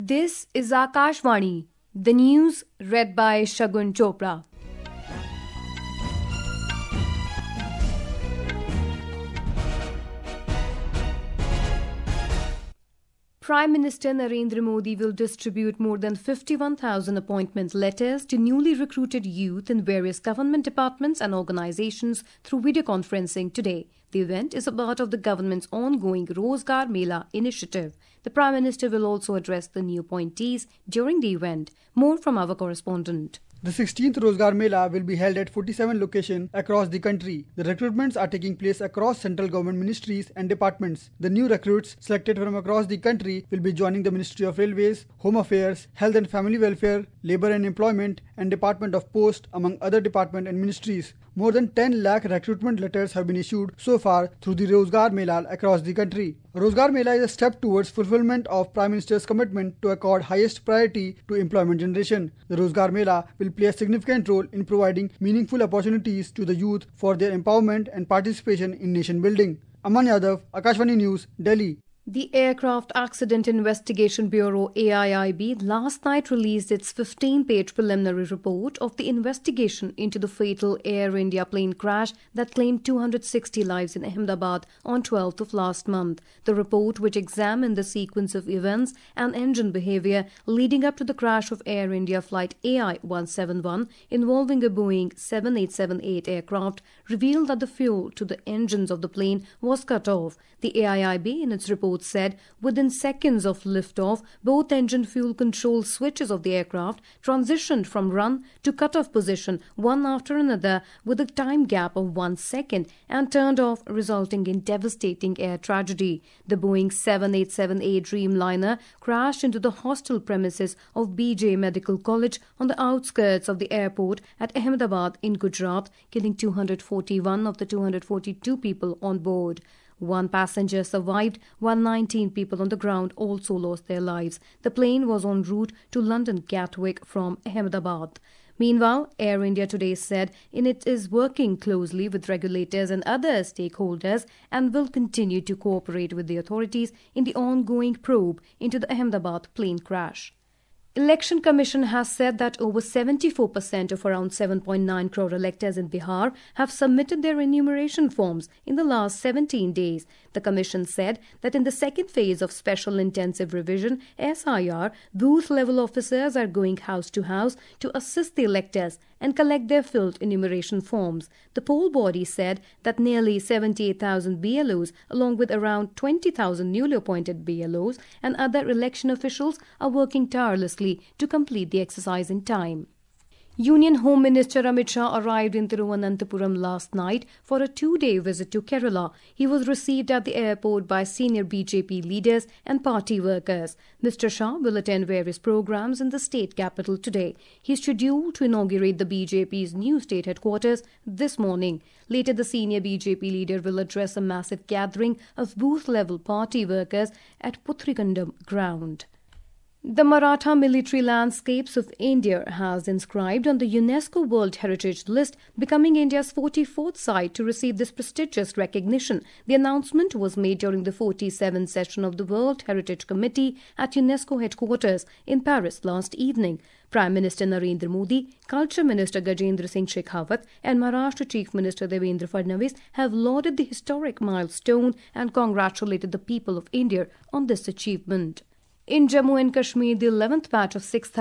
This is Akashvani, the news read by Shagun Chopra. Prime Minister Narendra Modi will distribute more than 51,000 appointment letters to newly recruited youth in various government departments and organizations through video conferencing today. The event is a part of the government's ongoing Rozgar Mela initiative. The Prime Minister will also address the new appointees during the event. More from our correspondent. The 16th Rozgar Mela will be held at 47 locations across the country. The recruitments are taking place across central government ministries and departments. The new recruits selected from across the country will be joining the Ministry of Railways, Home Affairs, Health and Family Welfare, Labour and Employment and Department of Post among other departments and ministries. More than 10 lakh recruitment letters have been issued so far through the Rozgar Mela across the country. Rozgar Mela is a step towards fulfillment of Prime Minister's commitment to accord highest priority to employment generation. The Rozgar Mela will play a significant role in providing meaningful opportunities to the youth for their empowerment and participation in nation building. Aman Yadav, Akashvani News, Delhi. The Aircraft Accident Investigation Bureau AIIB last night released its 15-page preliminary report of the investigation into the fatal Air India plane crash that claimed 260 lives in Ahmedabad on 12th of last month. The report, which examined the sequence of events and engine behavior leading up to the crash of Air India flight AI-171 involving a Boeing 7878 aircraft, revealed that the fuel to the engines of the plane was cut off. The AIIB, in its report, said within seconds of liftoff, both engine fuel control switches of the aircraft transitioned from run to cut-off position one after another with a time gap of 1 second and turned off, resulting in devastating air tragedy. The Boeing 7878 Dreamliner crashed into the hostel premises of BJ Medical College on the outskirts of the airport at Ahmedabad in Gujarat, killing 241 of the 242 people on board. One passenger survived, while 19 people on the ground also lost their lives. The plane was en route to London Gatwick from Ahmedabad. Meanwhile, Air India today said it is working closely with regulators and other stakeholders and will continue to cooperate with the authorities in the ongoing probe into the Ahmedabad plane crash. Election Commission has said that over 74% of around 7.9 crore electors in Bihar have submitted their enumeration forms in the last 17 days. The Commission said that in the second phase of Special Intensive Revision (SIR), booth-level officers are going house to house to assist the electors and collect their filled enumeration forms. The poll body said that nearly 78,000 BLOs, along with around 20,000 newly appointed BLOs and other election officials, are working tirelessly to complete the exercise in time. Union Home Minister Amit Shah arrived in Thiruvananthapuram last night for a 2-day visit to Kerala. He was received at the airport by senior BJP leaders and party workers. Mr. Shah will attend various programs in the state capital today. He is scheduled to inaugurate the BJP's new state headquarters this morning. Later, the senior BJP leader will address a massive gathering of booth-level party workers at Puthrikandam ground. The Maratha military landscapes of India has inscribed on the UNESCO World Heritage List, becoming India's 44th site to receive this prestigious recognition. The announcement was made during the 47th session of the World Heritage Committee at UNESCO headquarters in Paris last evening. Prime Minister Narendra Modi, Culture Minister Gajendra Singh Shekhawat and Maharashtra Chief Minister Devendra Fadnavis have lauded the historic milestone and congratulated the people of India on this achievement. In Jammu and Kashmir, the 11th batch of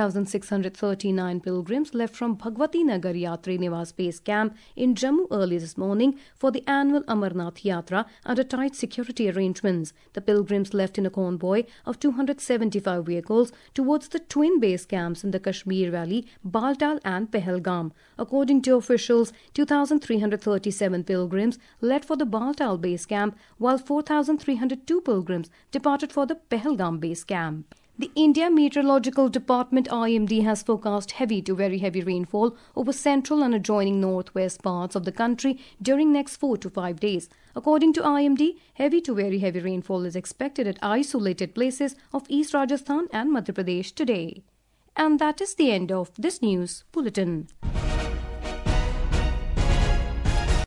6,639 pilgrims left from Bhagwati Nagar Yatri Niwas Base Camp in Jammu early this morning for the annual Amarnath Yatra under tight security arrangements. The pilgrims left in a convoy of 275 vehicles towards the twin base camps in the Kashmir Valley, Baltal and Pahalgam. According to officials, 2,337 pilgrims left for the Baltal base camp, while 4,302 pilgrims departed for the Pahalgam base camp. The India Meteorological Department IMD has forecast heavy to very heavy rainfall over central and adjoining northwest parts of the country during next 4 to 5 days. According to IMD, heavy to very heavy rainfall is expected at isolated places of East Rajasthan and Madhya Pradesh today. And that is the end of this news bulletin.